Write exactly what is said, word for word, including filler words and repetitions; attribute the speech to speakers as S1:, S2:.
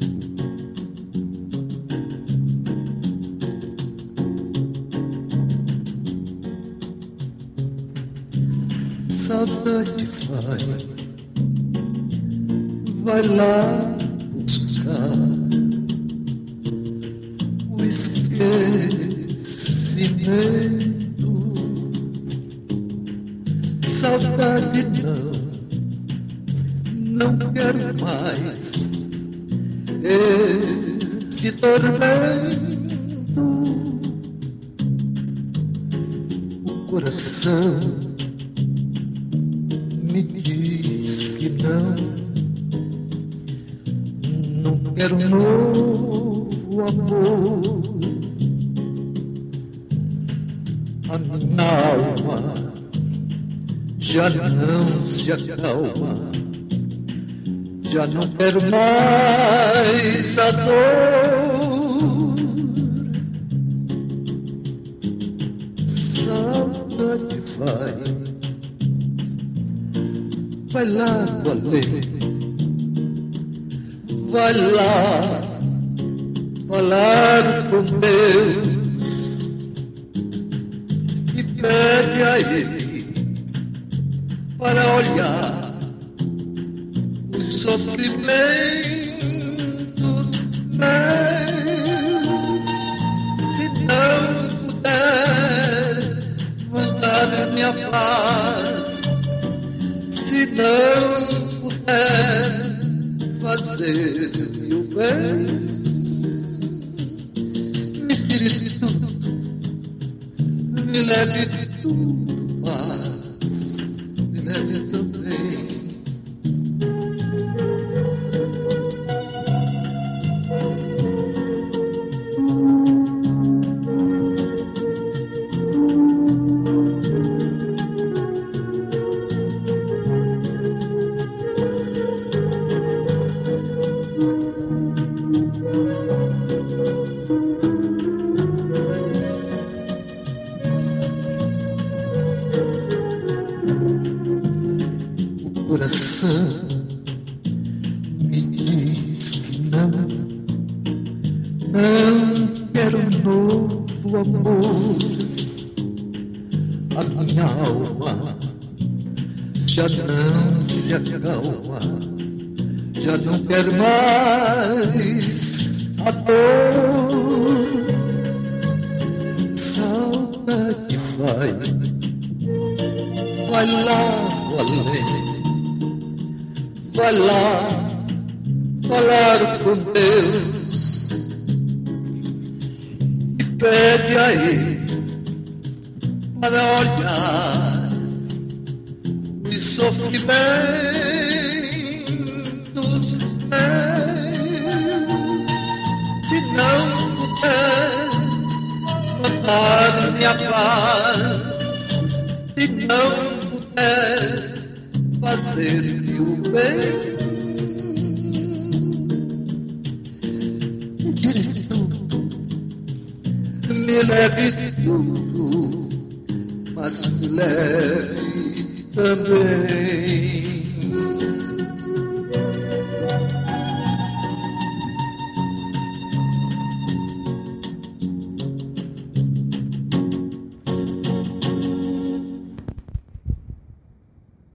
S1: Saudade vai, vai lá buscar o esquecimento. Saudade não, não quero mais este tormento. O coração me diz que não, não quero um novo amor. A minha alma já não se acalma, já não quero mais a dor. Saudade vai, vai lá do além, vai lá falar com Deus e pede a Ele para olhar os sofrimentos meus. Se não puder mandar minha paz, se não puder fazer-me o bem, me tire de tudo, me leve de tudo, mas me leve também. O coração me diz que não, não quero um novo amor. A minha alma já não se acalma, já não quero mais a dor. Saudade vai, vai lá do além, vai lá falar com Deus e pede a Ele para olhar os sofrimentos meus. Se não puder mandar minha paz, se não puder fazer-me o bem, me tire de tudo, me leve de tudo, mas me leve também.